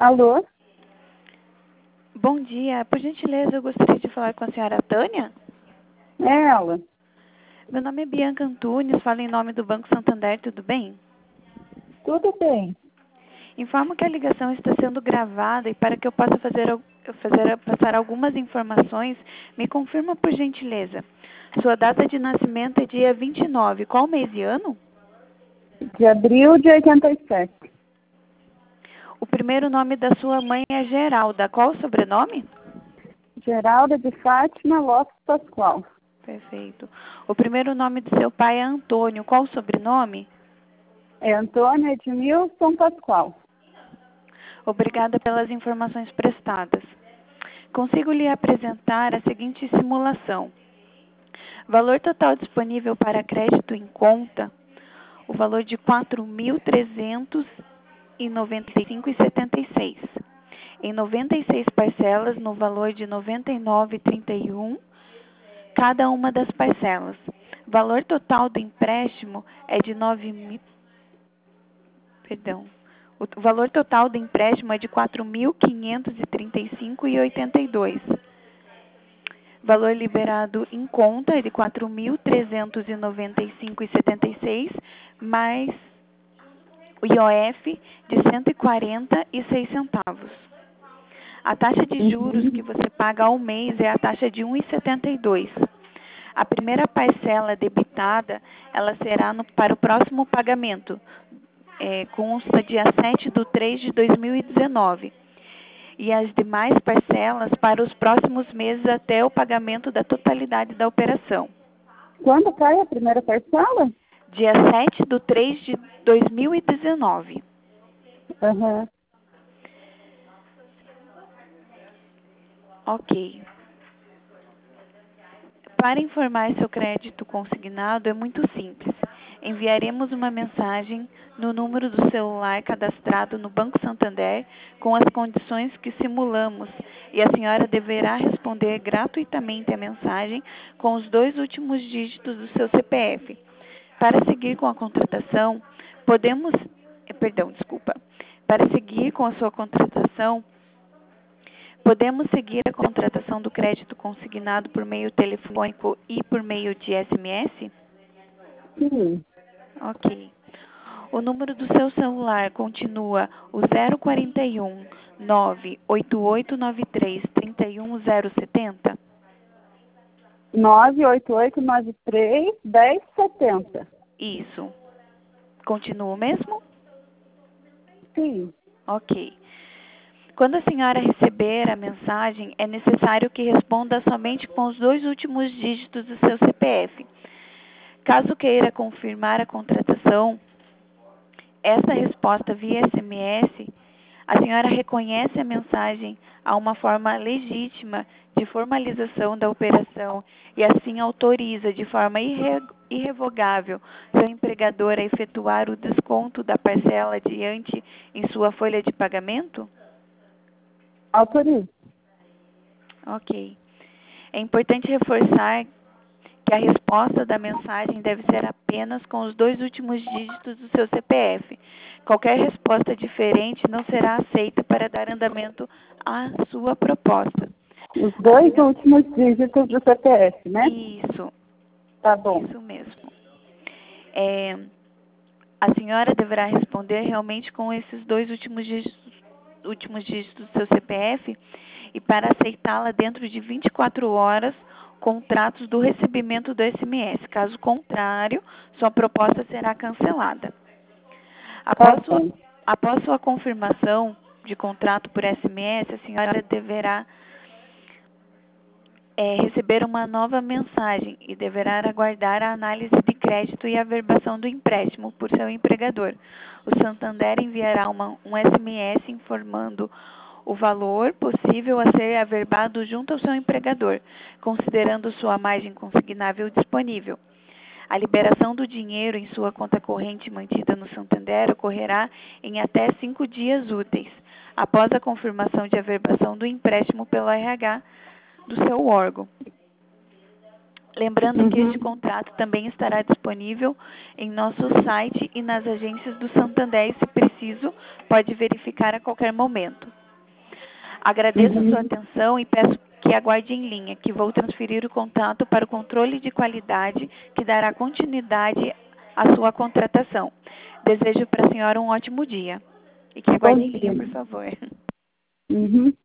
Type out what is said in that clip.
Alô? Bom dia. Por gentileza, eu gostaria de falar com a senhora Tânia. É ela. Meu nome é Bianca Antunes, falo em nome do Banco Santander, tudo bem? Tudo bem. Informo que a ligação está sendo gravada e para que eu possa passar algumas informações, me confirma por gentileza. Sua data de nascimento é dia 29. Qual mês e ano? De abril de 87. O primeiro nome da sua mãe é Geralda. Qual o sobrenome? Geralda de Fátima Lopes Pascoal. Perfeito. O primeiro nome do seu pai é Antônio. Qual o sobrenome? É Antônio Edmilson Pascoal. Obrigada pelas informações prestadas. Consigo lhe apresentar a seguinte simulação. Valor total disponível para crédito em conta, o valor de R$ 4.395,76. Em 96 parcelas, no valor de R$ 99,31, cada uma das parcelas. Valor total do empréstimo é de O valor total do empréstimo é de R$ 4.535,82. Valor liberado em conta é de R$ 4.395,76, mais o IOF de R$ 140,06. A taxa de juros que você paga ao mês é a taxa de 1,72. A primeira parcela debitada, ela será para o próximo pagamento, consta dia 7/3/2019. E as demais parcelas para os próximos meses até o pagamento da totalidade da operação. Quando cai a primeira parcela? Dia 7/3/2019. Aham. Ok. Para informar seu crédito consignado é muito simples. Enviaremos uma mensagem no número do celular cadastrado no Banco Santander com as condições que simulamos e a senhora deverá responder gratuitamente a mensagem com os 2 últimos dígitos do seu CPF. Para seguir com a contratação, Para seguir com a sua contratação, podemos seguir a contratação do crédito consignado por meio telefônico e por meio de SMS? Sim. Ok. O número do seu celular continua o 041 98893 31070? 98893-1070. Isso. Continua o mesmo? Sim. Ok. Quando a senhora receber a mensagem, é necessário que responda somente com os 2 últimos dígitos do seu CPF. Caso queira confirmar a contratação, essa resposta via SMS, a senhora reconhece a mensagem a uma forma legítima de formalização da operação e assim autoriza de forma irrevogável seu empregador a efetuar o desconto da parcela adiante em sua folha de pagamento? Autorizo. Ok. É importante reforçar que a resposta da mensagem deve ser apenas com os 2 últimos dígitos do seu CPF. Qualquer resposta diferente não será aceita para dar andamento à sua proposta. Os 2 últimos dígitos do CPF, né? Isso. Tá bom. Isso mesmo. A senhora deverá responder realmente com esses 2 últimos dígitos do seu CPF e para aceitá-la dentro de 24 horas, contratos do recebimento do SMS. Caso contrário, sua proposta será cancelada. Após sua confirmação de contrato por SMS, a senhora deverá receber uma nova mensagem e deverá aguardar a análise de crédito e a averbação do empréstimo por seu empregador. O Santander enviará um SMS informando o valor possível a ser averbado junto ao seu empregador, considerando sua margem consignável disponível. A liberação do dinheiro em sua conta corrente mantida no Santander ocorrerá em até 5 dias úteis, após a confirmação de averbação do empréstimo pelo RH do seu órgão. Lembrando que este contrato também estará disponível em nosso site e nas agências do Santander e, se preciso, pode verificar a qualquer momento. Agradeço a sua atenção e peço que aguarde em linha, que vou transferir o contato para o controle de qualidade, que dará continuidade à sua contratação. Desejo para a senhora um ótimo dia. E que aguarde em linha, por favor. Uhum.